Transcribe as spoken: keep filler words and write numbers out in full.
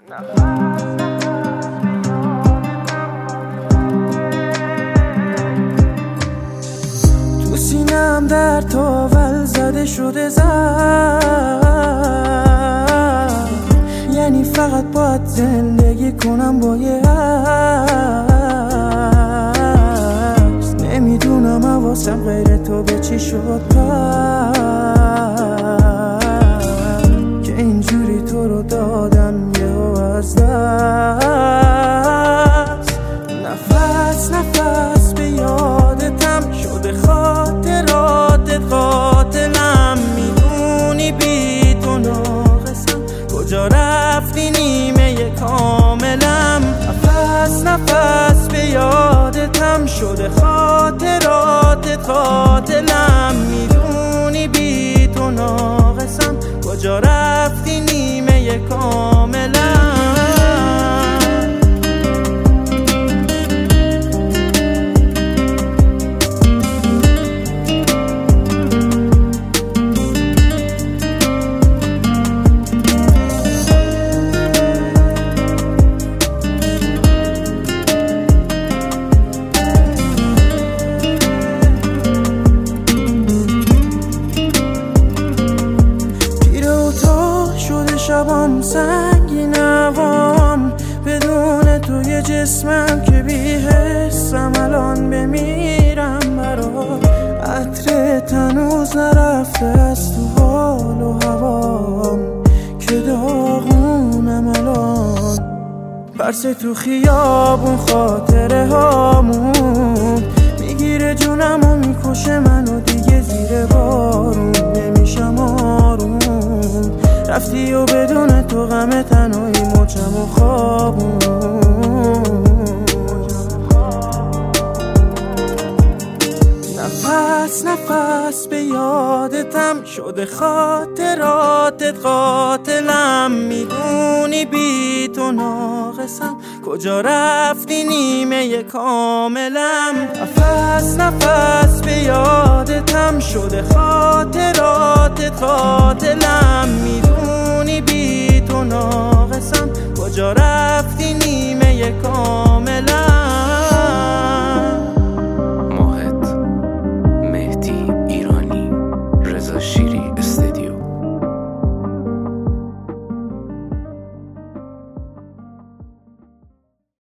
تو سینم در تاول زده شده زد، یعنی فقط باید زندگی کنم با یه عکس. نمیدونم حواسم غیر تو به چی شد پس که اینجوری تو رو دادم یهو از دست. نفس نفس به یادتم شده، خاطراتت قاتلم. میدونی بی تو ناقصم، کجا رفتی نیمه کاملم. نفس نفس به یادتم شده، خاطراتت قاتلم. میدونی بی تو ناقصم، کجا رفتی نیمه کاملم. شبام سنگین هوام، بدون تو یه جسمم که بی حسم. الان بمیرم برات، عطرت هنوز نرفته از تو حال و هوام که داغونم الان. برس تو خیابون خاطره هامون، میگیره جونم و میکشه منو دیگه. زیر بارون نمیشم آروم، رفتی و بدون تو غم تنهایی مچم و خوابون. نفس نفس به یادتم شده، خاطراتت قاتلم. میدونی بی تو ناقصم، کجا رفتی نیمه کاملم. نفس نفس به یادتم شده، خاطراتت قاتلم. میدونی بی تو ناقصم، کجا رفتی نیمه کاملم.